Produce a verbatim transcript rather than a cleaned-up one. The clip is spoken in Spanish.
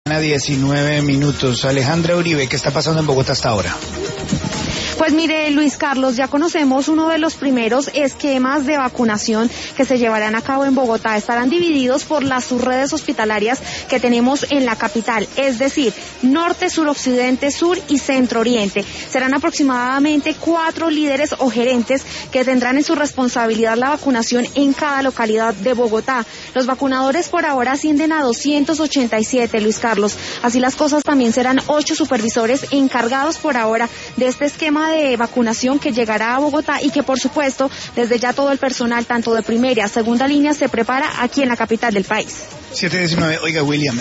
diecinueve minutos. Alejandra Uribe, ¿qué está pasando en Bogotá hasta ahora? Pues mire, Luis Carlos, ya conocemos uno de los primeros esquemas de vacunación que se llevarán a cabo en Bogotá. Estarán divididos por las subredes hospitalarias que tenemos en la capital, es decir, norte, suroccidente, sur y centro-oriente. Serán aproximadamente cuatro líderes o gerentes que tendrán en su responsabilidad la vacunación en cada localidad de Bogotá. Los vacunadores por ahora ascienden a doscientos ochenta y siete, Luis Carlos. Así las cosas, también serán ocho supervisores encargados por ahora de este esquema de vacunación que llegará a Bogotá y que, por supuesto, desde ya todo el personal, tanto de primera y segunda línea, se prepara aquí en la capital del país. siete diecinueve. Oiga, William,